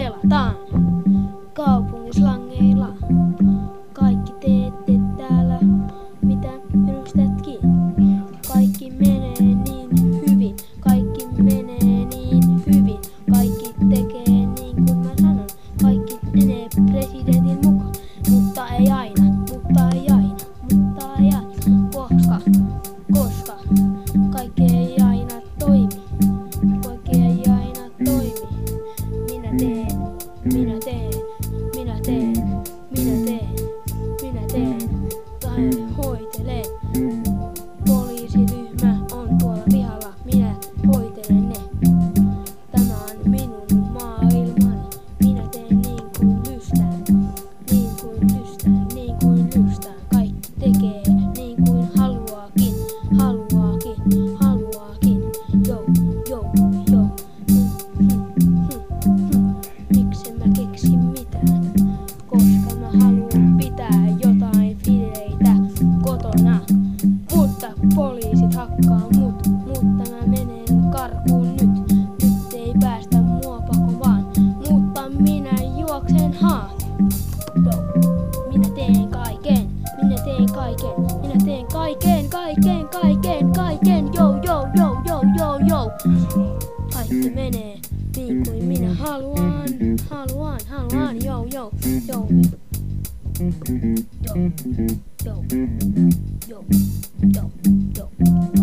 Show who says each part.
Speaker 1: pelataan kaupungislangeilla. Kaikki teette täällä, mitä rystätkin. Kaikki menee niin hyvin, kaikki menee niin hyvin. Kaikki tekee niin kuin mä sanon, kaikki menee presidentin mukaan. Mutta ei aina, mutta ei aina, mutta ei aina. Koska kaikki ei aina toimi. Kaikki ei aina toimi. Minä teen, minä teen, minä teen, minä teen, minä teen. Tai hoitelen. Poliisiryhmä on tuolla pihalla, minä hoitelen ne. Tämä on minun maailmani. Minä teen niin kuin lystään, niin kuin lystään, niin kuin lystään. Kaikki tekee niin kuin haluaakin, haluaakin, haluaakin. Jou, jou, jou. Miksi mä keksin mitään? Koska mä haluan pitää jotain fileitä kotona. Mutta poliisit hakkaa mutta mä menen karkuun nyt. Nyt ei päästä mua pakoon, mutta minä juoksen haan. Minä teen kaiken, minä teen kaiken, minä teen kaiken, kaiken, jou. Kaikki menee niin kuin minä haluan, jou.